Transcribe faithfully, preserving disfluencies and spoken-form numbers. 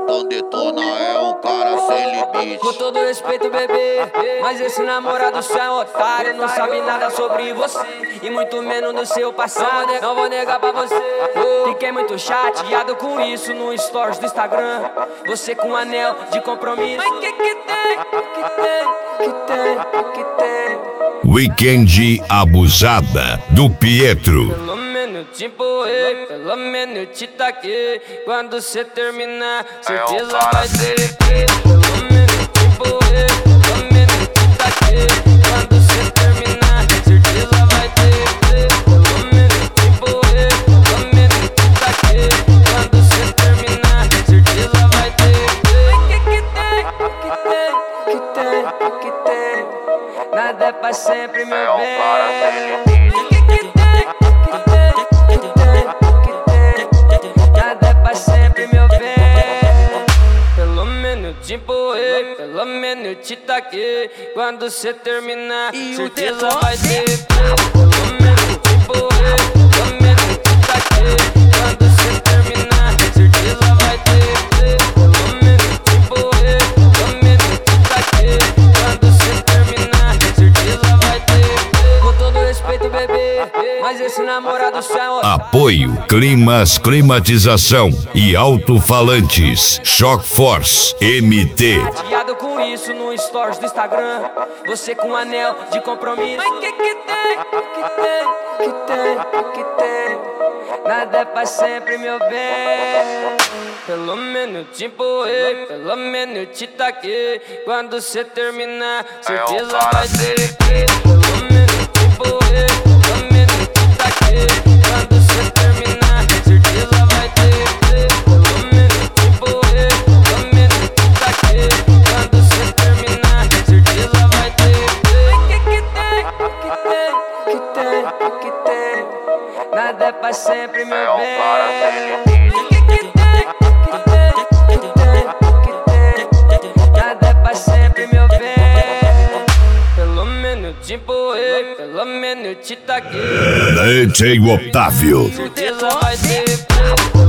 então detona, é um cara sem limite. Com todo respeito, bebê, mas esse namorado seu é um otário. Não sabe nada sobre você e muito menos do seu passado. Não vou negar pra você, fiquei muito chateado com isso no stories do Instagram. Você com um anel de compromisso. Mas que que tem, que tem, que tem, que tem? Weekend Abusada do Pietro. Pelo menos te empurrei, pelo menos te taquei. Quando cê terminar, certeza vai ter. Pelo menos te empurrei, pelo menos te taquei. Quando cê terminar, certeza vai ter. Pelo menos te empurrei, pelo menos te taquei. Quando cê terminar, certeza vai ter. Que que tem, que tem, que tem, que tem? Nada é pra sempre, meu É um bem. cara sem limite. Nada é pra sempre, meu bem. Pelo menos te empurrei, pelo menos te taquei. Quando cê terminar, certeza vai ter. Pelo menos te empurrei, pelo menos te taquei. Quando cê terminar, certeza vai ter. Pelo menos te empurrei, pelo menos te taquei. Quando cê terminar, certeza vai ter. Com todo respeito, bebê, mas esse namorado seu é um otário. Apoio Climas Climatização e Alto-Falantes Shock Force M T. Chateado com isso no stories do Instagram. Você com um anel de compromisso. Mas que que tem, que tem, que tem, que tem? Nada é pra sempre, meu bem. Pelo menos te empurrei, pelo menos te taquei. Quando cê terminar, certeza vai ter. Pelo menos te empurrei, pelo menos te taquei. Quando cê terminar, certeza vai ter. Pelo menos te empurrei, pelo menos te taquei. Quando cê terminar, certeza vai ter. Que que tem, que tem, que tem, que tem? Nada é pra sempre, meu É um bem. cara sem limite. Que que tem, que tem, que tem, que tem? Nada é pra sempre, meu bem. Pelo menos te empurrei, pelo menos te taquei. D J Otávio. Certeza vai ter.